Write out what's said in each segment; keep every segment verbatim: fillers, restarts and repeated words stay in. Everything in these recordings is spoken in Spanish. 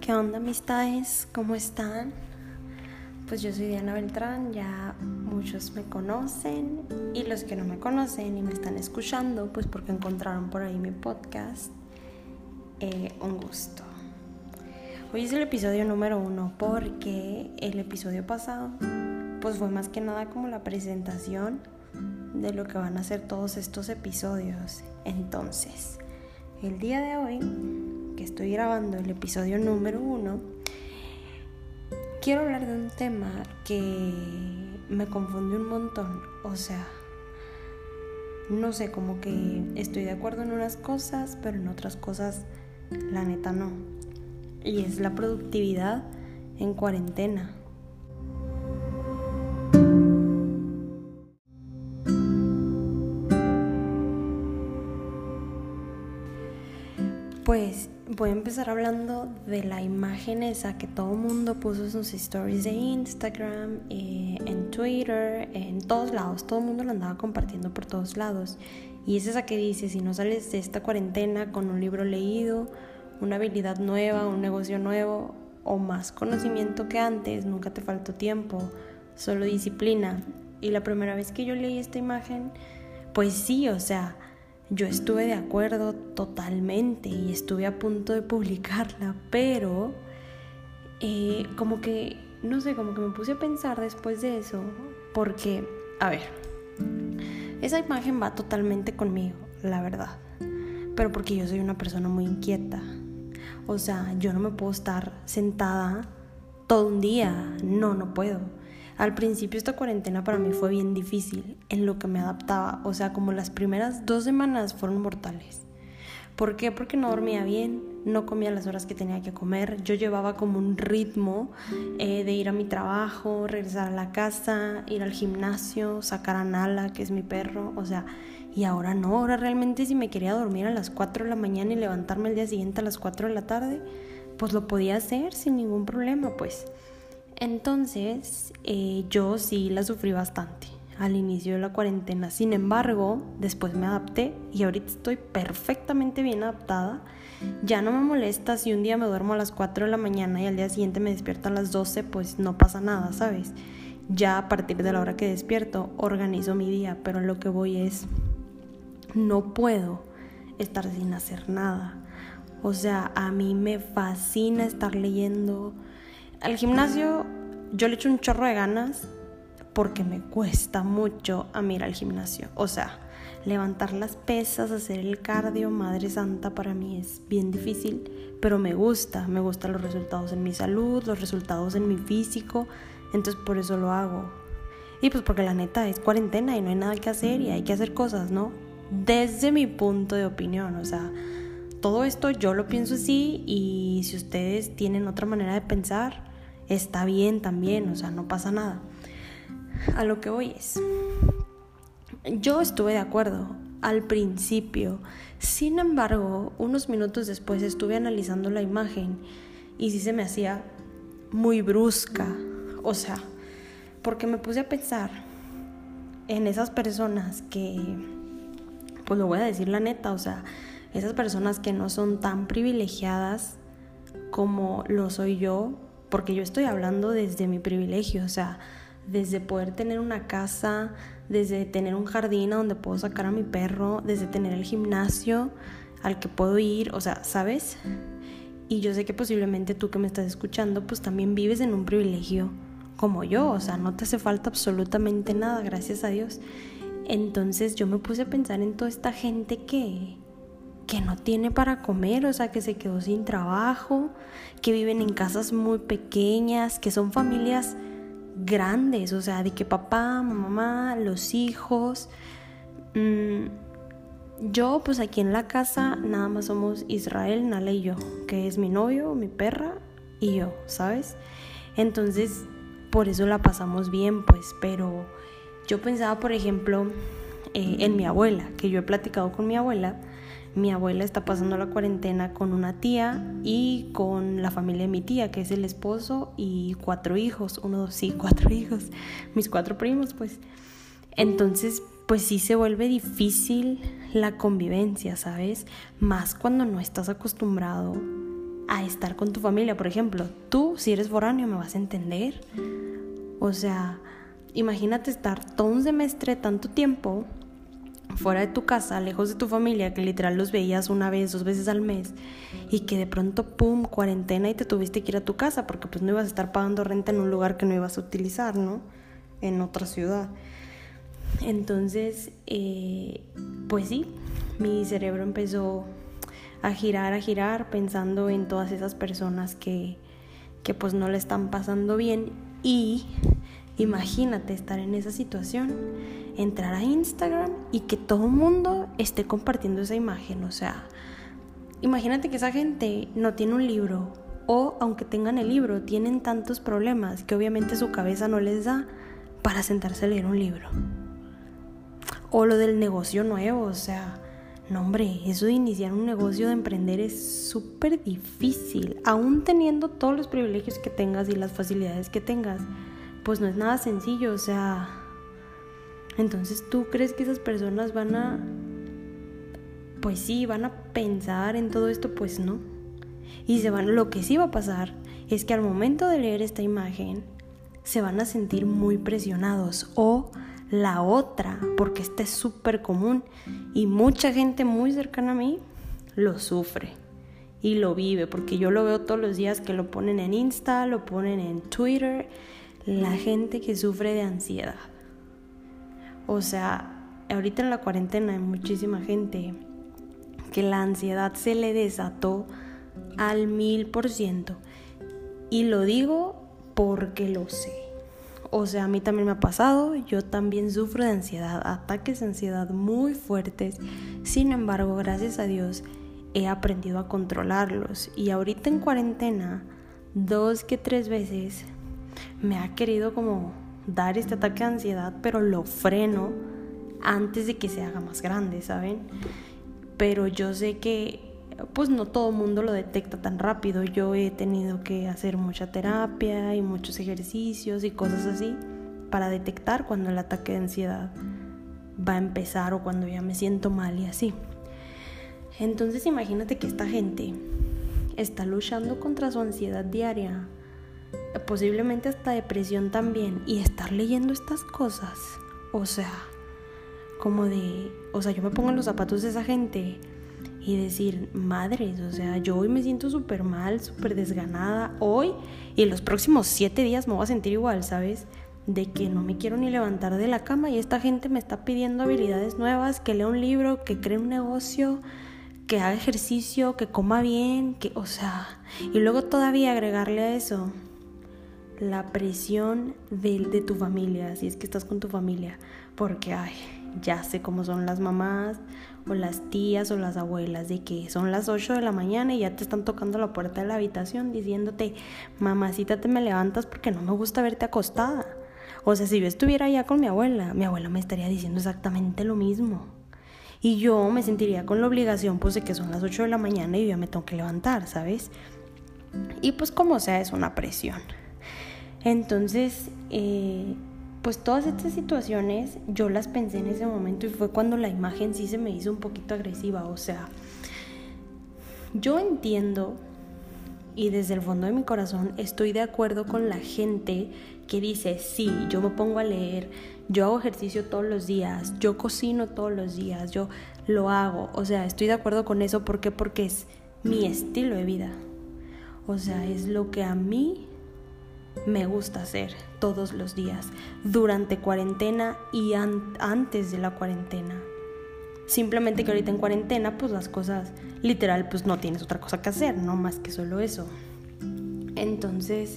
¿Qué onda, amistades? ¿Cómo están? Pues yo soy Diana Beltrán, ya muchos me conocen y los que no me conocen y me están escuchando, pues porque encontraron por ahí mi podcast, eh, un gusto. Hoy es el episodio número uno porque el episodio pasado pues fue más que nada como la presentación de lo que van a ser todos estos episodios. Entonces, el día de hoy que estoy grabando el episodio número uno, quiero hablar de un tema que me confunde un montón. O sea, no sé, como que estoy de acuerdo en unas cosas, pero en otras cosas la neta no. Y es la productividad en cuarentena. Pues voy a empezar hablando de la imagen esa que todo el mundo puso en sus stories de Instagram, eh, en Twitter, en todos lados. Todo el mundo lo andaba compartiendo por todos lados. Y es esa que dice, si no sales de esta cuarentena con un libro leído, una habilidad nueva, un negocio nuevo o más conocimiento que antes, nunca te faltó tiempo, solo disciplina. Y la primera vez que yo leí esta imagen, pues sí, o sea, yo estuve de acuerdo totalmente y estuve a punto de publicarla, pero eh, como que, no sé, como que me puse a pensar después de eso, porque, a ver, esa imagen va totalmente conmigo, la verdad, pero porque yo soy una persona muy inquieta. O sea, yo no me puedo estar sentada todo un día, no, no puedo. Al principio esta cuarentena para mí fue bien difícil en lo que me adaptaba. O sea, como las primeras dos semanas fueron mortales. ¿Por qué? Porque no dormía bien, no comía las horas que tenía que comer. Yo llevaba como un ritmo eh, de ir a mi trabajo, regresar a la casa, ir al gimnasio, sacar a Nala, que es mi perro. O sea, y ahora no, ahora realmente si me quería dormir a las cuatro de la mañana y levantarme el día siguiente a las cuatro de la tarde, pues lo podía hacer sin ningún problema, pues. Entonces, eh, yo sí la sufrí bastante al inicio de la cuarentena. Sin embargo, después me adapté y ahorita estoy perfectamente bien adaptada. Ya no me molesta si un día me duermo a las cuatro de la mañana y al día siguiente me despierto a las doce, pues no pasa nada, ¿sabes? Ya a partir de la hora que despierto, organizo mi día, pero lo que voy es, no puedo estar sin hacer nada. O sea, a mí me fascina estar leyendo. Al gimnasio yo le echo un chorro de ganas porque me cuesta mucho a mí ir al gimnasio. O sea, levantar las pesas, hacer el cardio, madre santa, para mí es bien difícil, pero me gusta, me gustan los resultados en mi salud, los resultados en mi físico, entonces por eso lo hago. Y pues porque la neta es cuarentena y no hay nada que hacer y hay que hacer cosas, ¿no? Desde mi punto de opinión, o sea, todo esto yo lo pienso así y si ustedes tienen otra manera de pensar, está bien también, o sea, no pasa nada. A lo que voy es, yo estuve de acuerdo al principio, sin embargo, unos minutos después estuve analizando la imagen y sí se me hacía muy brusca, o sea, porque me puse a pensar en esas personas que, pues lo voy a decir la neta, o sea, esas personas que no son tan privilegiadas como lo soy yo, porque yo estoy hablando desde mi privilegio, o sea, desde poder tener una casa, desde tener un jardín a donde puedo sacar a mi perro, desde tener el gimnasio al que puedo ir, o sea, ¿sabes? Y yo sé que posiblemente tú que me estás escuchando, pues también vives en un privilegio como yo, o sea, no te hace falta absolutamente nada, gracias a Dios. Entonces yo me puse a pensar en toda esta gente que... que no tiene para comer, o sea, que se quedó sin trabajo, que viven en casas muy pequeñas, que son familias grandes, o sea, de que papá, mamá, los hijos. Mm, yo, pues aquí en la casa, nada más somos Israel, Nala y yo, que es mi novio, mi perra y yo, ¿sabes? Entonces, por eso la pasamos bien, pues, pero yo pensaba, por ejemplo, eh, en mi abuela, que yo he platicado con mi abuela. Mi abuela está pasando la cuarentena con una tía y con la familia de mi tía, que es el esposo y cuatro hijos, uno, dos, sí, cuatro hijos, mis cuatro primos, pues. Entonces, pues sí se vuelve difícil la convivencia, ¿sabes? Más cuando no estás acostumbrado a estar con tu familia. Por ejemplo, tú, si eres foráneo, me vas a entender. O sea, imagínate estar todo un semestre, tanto tiempo, fuera de tu casa, lejos de tu familia, que literal los veías una vez, dos veces al mes, y que de pronto, pum, cuarentena y te tuviste que ir a tu casa, porque pues no ibas a estar pagando renta en un lugar que no ibas a utilizar, ¿no? En otra ciudad. Entonces, eh, pues sí, mi cerebro empezó a girar, a girar, pensando en todas esas personas que, que pues no le están pasando bien. Y imagínate estar en esa situación, entrar a Instagram y que todo el mundo esté compartiendo esa imagen. O sea, imagínate que esa gente no tiene un libro, o aunque tengan el libro, tienen tantos problemas que obviamente su cabeza no les da para sentarse a leer un libro. O lo del negocio nuevo, o sea, no hombre, eso de iniciar un negocio, de emprender, es súper difícil. Aún teniendo todos los privilegios que tengas y las facilidades que tengas, pues no es nada sencillo. O sea, entonces ¿tú crees que esas personas van a, pues sí, van a pensar en todo esto? Pues no. Y se van, lo que sí va a pasar es que al momento de leer esta imagen se van a sentir muy presionados. O la otra, porque esta es súper común y mucha gente muy cercana a mí lo sufre y lo vive, porque yo lo veo todos los días que lo ponen en Insta, lo ponen en Twitter, la gente que sufre de ansiedad. O sea, ahorita en la cuarentena hay muchísima gente que la ansiedad se le desató al mil por ciento, y lo digo porque lo sé. O sea, a mí también me ha pasado, yo también sufro de ansiedad, ataques de ansiedad muy fuertes. Sin embargo, gracias a Dios, he aprendido a controlarlos. Y ahorita en cuarentena, dos que tres veces, me ha querido como dar este ataque de ansiedad, pero lo freno antes de que se haga más grande, ¿saben? Pero yo sé que pues no todo el mundo lo detecta tan rápido. Yo he tenido que hacer mucha terapia y muchos ejercicios y cosas así para detectar cuando el ataque de ansiedad va a empezar o cuando ya me siento mal y así. Entonces imagínate que esta gente está luchando contra su ansiedad diaria, posiblemente hasta depresión también, y estar leyendo estas cosas, o sea, como de, o sea, yo me pongo en los zapatos de esa gente y decir, madres, o sea, yo hoy me siento súper mal, súper desganada hoy, y en los próximos siete días me voy a sentir igual, ¿sabes? De que no me quiero ni levantar de la cama, y esta gente me está pidiendo habilidades nuevas, que lea un libro, que cree un negocio, que haga ejercicio, que coma bien, que, o sea, y luego todavía agregarle a eso la presión de, de tu familia, si es que estás con tu familia, porque, ay, ya sé cómo son las mamás o las tías o las abuelas, de que son las ocho de la mañana y ya te están tocando la puerta de la habitación diciéndote, mamacita, te me levantas porque no me gusta verte acostada. O sea, si yo estuviera allá con mi abuela, mi abuela me estaría diciendo exactamente lo mismo, y yo me sentiría con la obligación pues de que son las ocho de la mañana y yo ya me tengo que levantar, ¿sabes? Y pues como sea, es una presión. Entonces, eh, pues todas estas situaciones yo las pensé en ese momento, y fue cuando la imagen sí se me hizo un poquito agresiva. O sea, yo entiendo y desde el fondo de mi corazón estoy de acuerdo con la gente que dice, sí, yo me pongo a leer, yo hago ejercicio todos los días, yo cocino todos los días, yo lo hago. O sea, estoy de acuerdo con eso. ¿Por qué? Porque es mi estilo de vida. O sea, es lo que a mí me gusta hacer todos los días, durante cuarentena y an- antes de la cuarentena. Simplemente que ahorita en cuarentena, pues las cosas, literal, pues no tienes otra cosa que hacer, no más que solo eso. Entonces,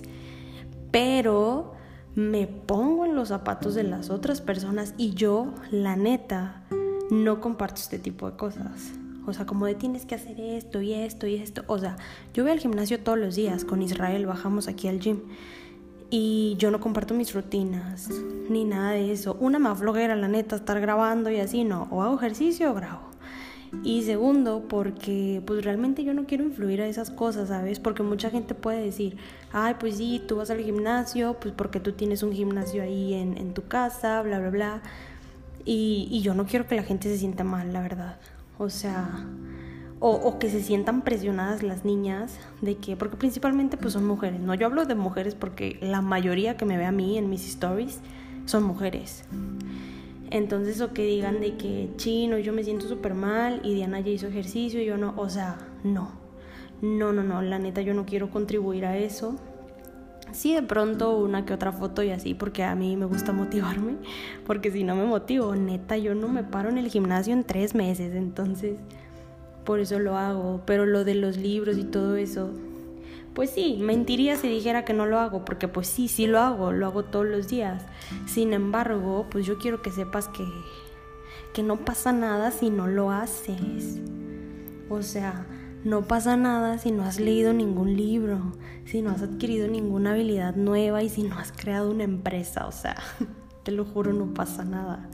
pero me pongo en los zapatos de las otras personas y yo, la neta, no comparto este tipo de cosas. O sea, como de tienes que hacer esto y esto y esto. O sea, yo voy al gimnasio todos los días, con Israel bajamos aquí al gym, y yo no comparto mis rutinas ni nada de eso. Una, más vloguera, la neta, estar grabando y así, no. O hago ejercicio o grabo. Y segundo, porque pues realmente yo no quiero influir a esas cosas, ¿sabes? Porque mucha gente puede decir, ay, pues sí, tú vas al gimnasio, pues porque tú tienes un gimnasio ahí en, en tu casa, bla, bla, bla. Y, y yo no quiero que la gente se sienta mal, la verdad. O sea, O, o que se sientan presionadas las niñas de que, porque principalmente pues son mujeres, ¿no? Yo hablo de mujeres porque la mayoría que me ve a mí en mis stories son mujeres. Entonces, o que digan de que chino, yo me siento súper mal y Diana ya hizo ejercicio y yo no, o sea, no, no, no, no, la neta yo no quiero contribuir a eso. Sí, de pronto una que otra foto y así, porque a mí me gusta motivarme, porque si no me motivo, neta, yo no me paro en el gimnasio en tres meses, entonces por eso lo hago. Pero lo de los libros y todo eso, pues sí, mentiría si dijera que no lo hago, porque pues sí, sí lo hago, lo hago todos los días. Sin embargo, pues yo quiero que sepas que, que no pasa nada si no lo haces. O sea, no pasa nada si no has leído ningún libro, si no has adquirido ninguna habilidad nueva y si no has creado una empresa. O sea, te lo juro, no pasa nada.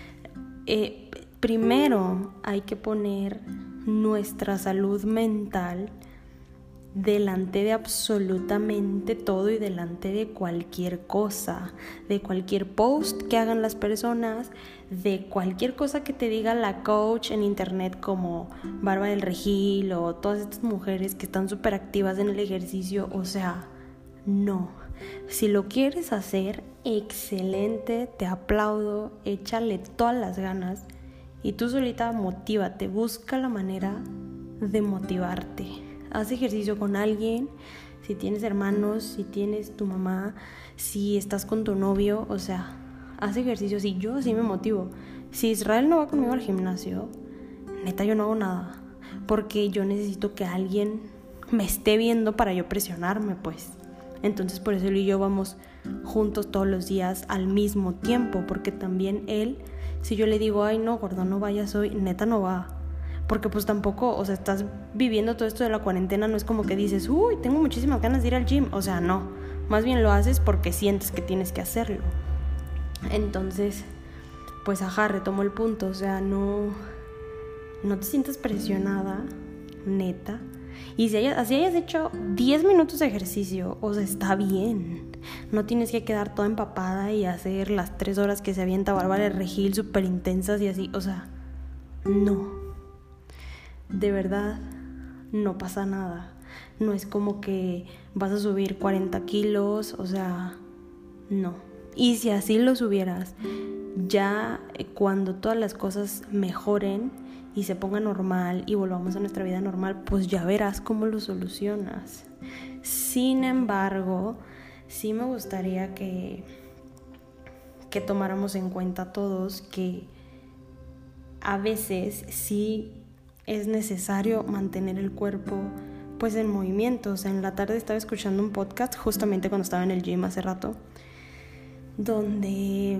Eh, primero hay que poner nuestra salud mental delante de absolutamente todo y delante de cualquier cosa, de cualquier post que hagan las personas, de cualquier cosa que te diga la coach en internet como Bárbara del Regil o todas estas mujeres que están súper activas en el ejercicio. O sea, no. Si lo quieres hacer, excelente, te aplaudo, échale todas las ganas y tú solita motívate, busca la manera de motivarte. Haz ejercicio con alguien, si tienes hermanos, si tienes tu mamá, si estás con tu novio, o sea, haz ejercicio. Si yo así me motivo. Si Israel no va conmigo al gimnasio, neta yo no hago nada, porque yo necesito que alguien me esté viendo para yo presionarme, pues. Entonces por eso él y yo vamos juntos todos los días al mismo tiempo, porque también él, si yo le digo, ay no, gordo, no vayas hoy, neta no va. Porque pues tampoco, o sea, estás viviendo todo esto de la cuarentena, no es como que dices, uy, tengo muchísimas ganas de ir al gym. O sea, no, más bien lo haces porque sientes que tienes que hacerlo. Entonces, pues ajá, retomo el punto, o sea, no, no te sientas presionada, neta. Y si hayas, así hayas hecho diez minutos de ejercicio, o sea, está bien. No tienes que quedar toda empapada y hacer las tres horas que se avienta Bárbara del Regil súper intensas y así, o sea, no. De verdad, no pasa nada. No es como que vas a subir cuarenta kilos, o sea, no. Y si así lo subieras, ya cuando todas las cosas mejoren y se ponga normal y volvamos a nuestra vida normal, pues ya verás cómo lo solucionas. Sin embargo, sí me gustaría que, que tomáramos en cuenta todos que a veces sí es necesario mantener el cuerpo pues en movimiento. O sea, en la tarde estaba escuchando un podcast justamente cuando estaba en el gym hace rato, donde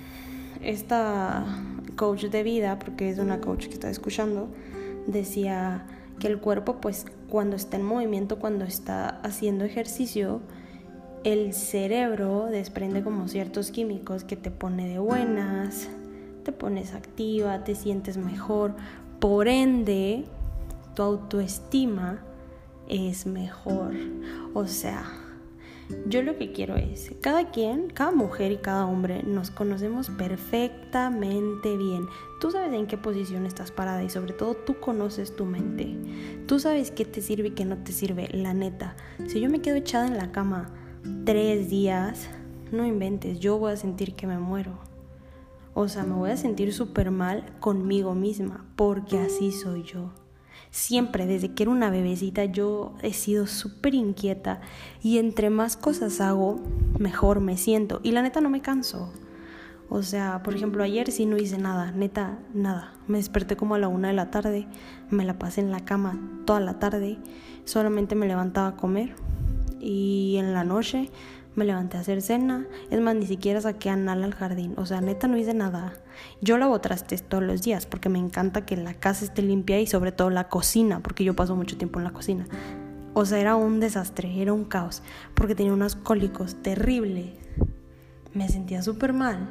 esta coach de vida, porque es una coach que estaba escuchando, decía que el cuerpo pues cuando está en movimiento, cuando está haciendo ejercicio, el cerebro desprende como ciertos químicos que te pone de buenas, te pones activa, te sientes mejor. Por ende, tu autoestima es mejor. O sea, yo lo que quiero es, cada quien, cada mujer y cada hombre nos conocemos perfectamente bien. Tú sabes en qué posición estás parada y sobre todo tú conoces tu mente. Tú sabes qué te sirve y qué no te sirve, la neta. Si yo me quedo echada en la cama tres días, no inventes, yo voy a sentir que me muero. O sea, me voy a sentir súper mal conmigo misma, porque así soy yo. Siempre, desde que era una bebecita, yo he sido súper inquieta y entre más cosas hago, mejor me siento. Y la neta no me canso. O sea, por ejemplo, ayer sí no hice nada, neta, nada. Me desperté como a la una de la tarde, me la pasé en la cama toda la tarde, solamente me levantaba a comer y en la noche me levanté a hacer cena. Es más, ni siquiera saqué a Nala al jardín. O sea, neta no hice nada. Yo lavo trastes todos los días porque me encanta que la casa esté limpia y sobre todo la cocina, porque yo paso mucho tiempo en la cocina. O sea, era un desastre, era un caos, porque tenía unos cólicos terribles. Me sentía súper mal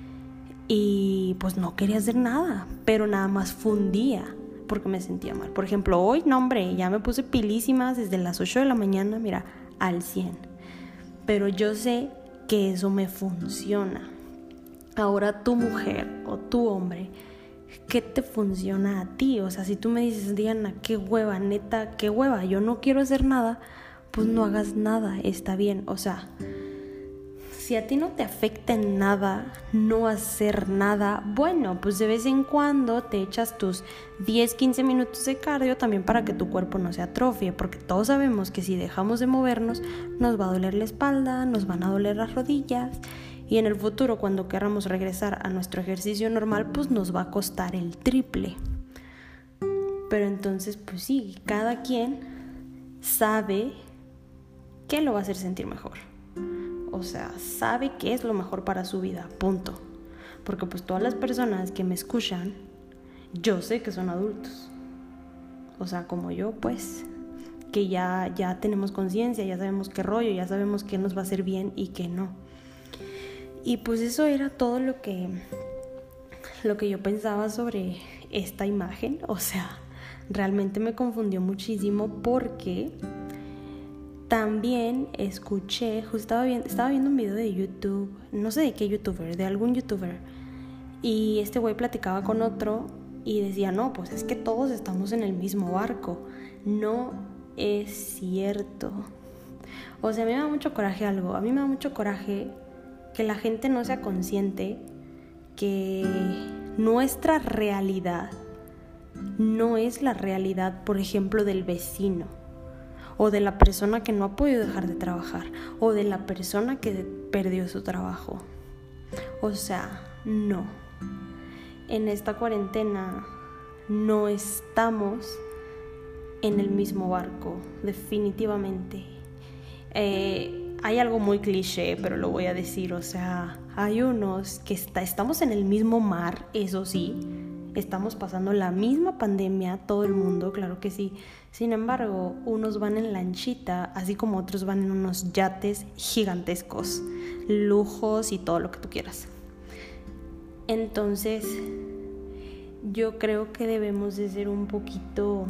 y pues no quería hacer nada, pero nada más fundía porque me sentía mal. Por ejemplo, hoy, no hombre, ya me puse pilísimas desde las ocho de la mañana, mira, al cien. Pero yo sé que eso me funciona. Ahora tu mujer o tu hombre, ¿qué te funciona a ti? O sea, si tú me dices, Diana, qué hueva, neta, qué hueva, yo no quiero hacer nada, pues no hagas nada, está bien. O sea, si a ti no te afecta en nada no hacer nada, bueno, pues de vez en cuando te echas tus diez, quince minutos de cardio también para que tu cuerpo no se atrofie, porque todos sabemos que si dejamos de movernos nos va a doler la espalda, nos van a doler las rodillas y en el futuro cuando queramos regresar a nuestro ejercicio normal pues nos va a costar el triple. Pero entonces pues sí, cada quien sabe qué lo va a hacer sentir mejor. O sea, sabe qué es lo mejor para su vida, punto. Porque pues todas las personas que me escuchan, yo sé que son adultos. O sea, como yo, pues, que ya, ya tenemos conciencia, ya sabemos qué rollo, ya sabemos qué nos va a hacer bien y qué no. Y pues eso era todo lo que, lo que yo pensaba sobre esta imagen. O sea, realmente me confundió muchísimo porque también escuché, justo estaba viendo, estaba viendo un video de YouTube, no sé de qué youtuber, de algún youtuber, y este güey platicaba con otro y decía, no, pues es que todos estamos en el mismo barco. No es cierto. O sea, a mí me da mucho coraje algo, a mí me da mucho coraje que la gente no sea consciente que nuestra realidad no es la realidad, por ejemplo, del vecino, o de la persona que no ha podido dejar de trabajar, o de la persona que perdió su trabajo. O sea, no. En esta cuarentena no estamos en el mismo barco, definitivamente. Eh, hay algo muy cliché, pero lo voy a decir, o sea, hay unos que está, estamos en el mismo mar, eso sí, estamos pasando la misma pandemia, todo el mundo, claro que sí. Sin embargo, unos van en lanchita, así como otros van en unos yates gigantescos, lujos y todo lo que tú quieras. Entonces, yo creo que debemos de ser un poquito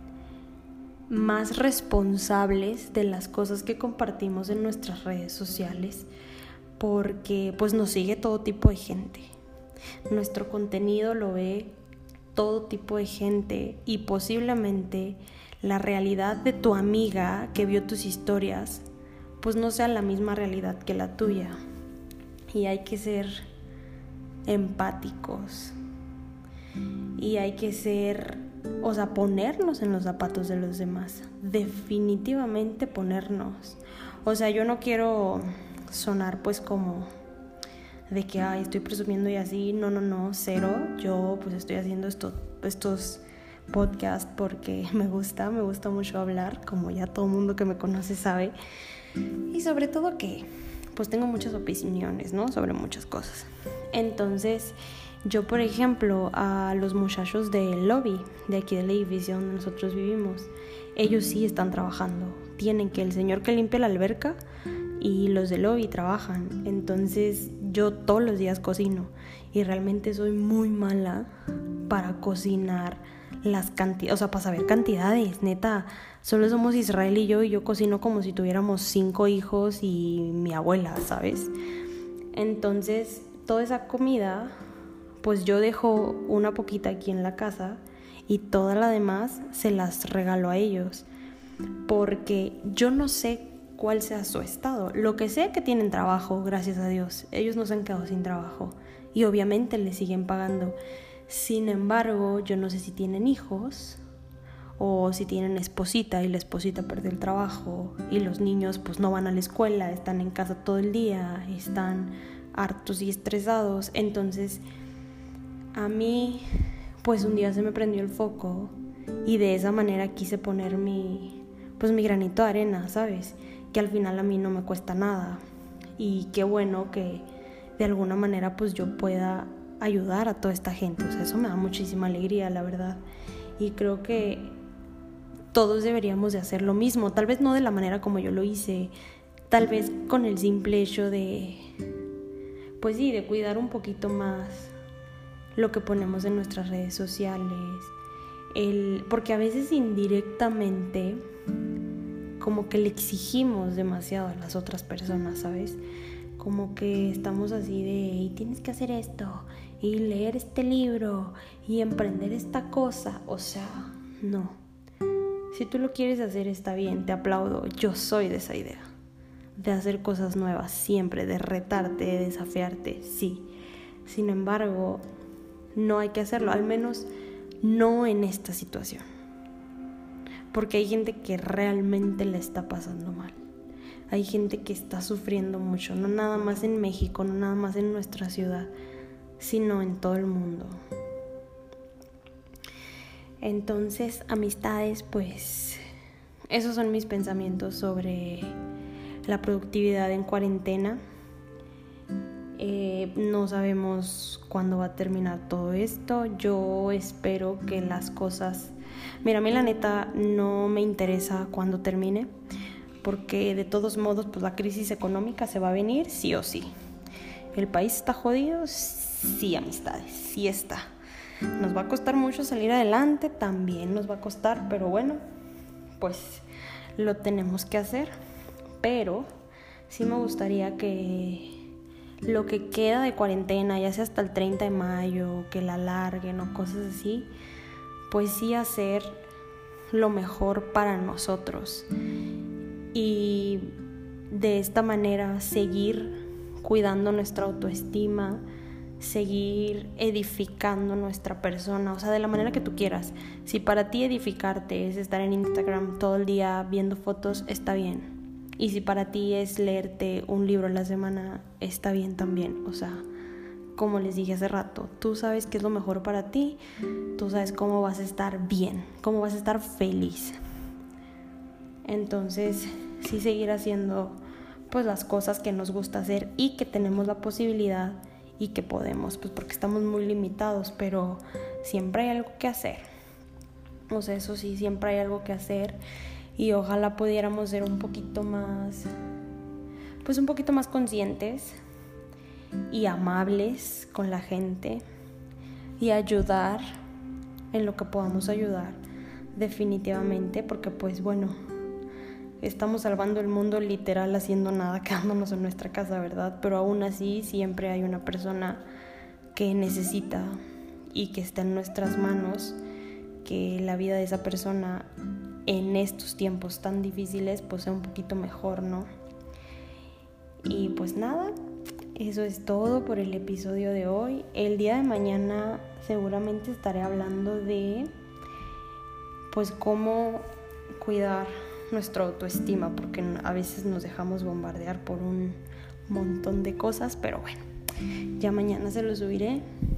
más responsables de las cosas que compartimos en nuestras redes sociales, porque pues nos sigue todo tipo de gente. Nuestro contenido lo ve todo tipo de gente y posiblemente la realidad de tu amiga que vio tus historias pues no sea la misma realidad que la tuya. Y hay que ser empáticos y hay que ser, o sea, ponernos en los zapatos de los demás, definitivamente ponernos. O sea, yo no quiero sonar pues como de que ay, estoy presumiendo y así, no, no, no, cero. Yo pues estoy haciendo esto, estos podcasts porque me gusta, me gusta mucho hablar, como ya todo el mundo que me conoce sabe. Y sobre todo que pues tengo muchas opiniones, ¿no? Sobre muchas cosas. Entonces, yo por ejemplo, a los muchachos del lobby, de aquí del edificio donde nosotros vivimos, ellos sí están trabajando. Tienen que el señor que limpia la alberca y los del lobby trabajan. Entonces yo todos los días cocino y realmente soy muy mala para cocinar las cantidades, o sea, para saber cantidades, neta. Solo somos Israel y yo y yo cocino como si tuviéramos cinco hijos y mi abuela, ¿sabes? Entonces toda esa comida pues yo dejo una poquita aquí en la casa y toda la demás se las regalo a ellos, porque yo no sé cuál sea su estado. Lo que sé que tienen trabajo, gracias a Dios. Ellos no se han quedado sin trabajo y obviamente les siguen pagando. Sin embargo, yo no sé si tienen hijos o si tienen esposita y la esposita perdió el trabajo y los niños pues no van a la escuela, están en casa todo el día, están hartos y estresados. Entonces a mí pues un día se me prendió el foco y de esa manera quise poner mi pues mi granito de arena, ¿sabes? Que al final a mí no me cuesta nada y qué bueno que de alguna manera pues yo pueda ayudar a toda esta gente. O sea, eso me da muchísima alegría, la verdad, y creo que todos deberíamos de hacer lo mismo, tal vez no de la manera como yo lo hice, tal vez con el simple hecho de pues sí, de cuidar un poquito más lo que ponemos en nuestras redes sociales, el, porque a veces indirectamente como que le exigimos demasiado a las otras personas, ¿sabes? Como que estamos así de, y tienes que hacer esto, y leer este libro y emprender esta cosa. O sea, no. Si tú lo quieres hacer está bien, te aplaudo. Yo soy de esa idea, de hacer cosas nuevas siempre, de retarte, de desafiarte, sí. Sin embargo, no hay que hacerlo, al menos no en esta situación. Porque hay gente que realmente le está pasando mal. Hay gente que está sufriendo mucho, no nada más en México, no nada más en nuestra ciudad, sino en todo el mundo. Entonces, amistades, pues esos son mis pensamientos sobre la productividad en cuarentena. Eh, no sabemos cuándo va a terminar todo esto. Yo espero que las cosas... Mira, a mí la neta no me interesa cuándo termine, porque de todos modos pues la crisis económica se va a venir sí o sí. ¿El país está jodido? Sí, amistades, sí está. Nos va a costar mucho salir adelante, también nos va a costar, pero bueno, pues lo tenemos que hacer. Pero sí me gustaría que lo que queda de cuarentena, ya sea hasta el treinta de mayo, que la alarguen o cosas así, pues sí hacer lo mejor para nosotros. Y de esta manera seguir cuidando nuestra autoestima, seguir edificando nuestra persona, o sea, de la manera que tú quieras. Si para ti edificarte es estar en Instagram todo el día viendo fotos, está bien. Y si para ti es leerte un libro a la semana, está bien también. O sea, como les dije hace rato, tú sabes qué es lo mejor para ti, tú sabes cómo vas a estar bien, cómo vas a estar feliz. Entonces, sí seguir haciendo pues las cosas que nos gusta hacer y que tenemos la posibilidad y que podemos, pues porque estamos muy limitados, pero siempre hay algo que hacer. O sea, eso sí, siempre hay algo que hacer y ojalá pudiéramos ser un poquito más, pues un poquito más conscientes y amables con la gente y ayudar en lo que podamos ayudar, definitivamente, porque pues bueno, estamos salvando el mundo literal haciendo nada, quedándonos en nuestra casa, ¿verdad? Pero aún así siempre hay una persona que necesita y que está en nuestras manos, que la vida de esa persona en estos tiempos tan difíciles pues sea un poquito mejor, ¿no? Y pues nada, eso es todo por el episodio de hoy. El día de mañana seguramente estaré hablando de pues cómo cuidar nuestra autoestima, porque a veces nos dejamos bombardear por un montón de cosas, pero bueno, ya mañana se lo subiré.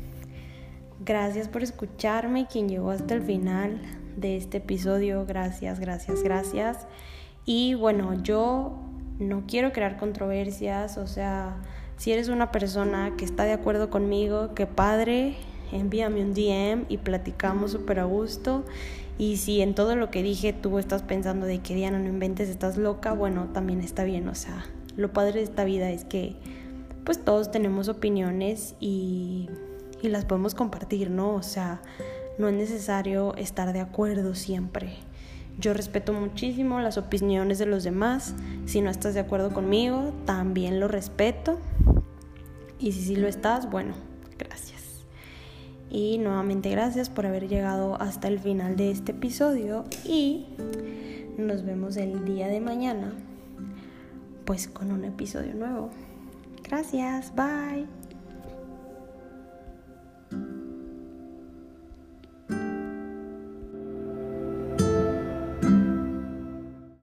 Gracias por escucharme, quien llegó hasta el final de este episodio, gracias, gracias, gracias. Y bueno, yo no quiero crear controversias, o sea, si eres una persona que está de acuerdo conmigo, qué padre, envíame un D M y platicamos súper a gusto. Y si en todo lo que dije tú estás pensando de que Diana, no inventes, estás loca, bueno, también está bien. O sea, lo padre de esta vida es que pues todos tenemos opiniones y, y las podemos compartir, ¿no? O sea, no es necesario estar de acuerdo siempre. Yo respeto muchísimo las opiniones de los demás. Si no estás de acuerdo conmigo, también lo respeto. Y si sí lo estás, bueno, gracias. Y nuevamente gracias por haber llegado hasta el final de este episodio y nos vemos el día de mañana pues con un episodio nuevo. Gracias, bye.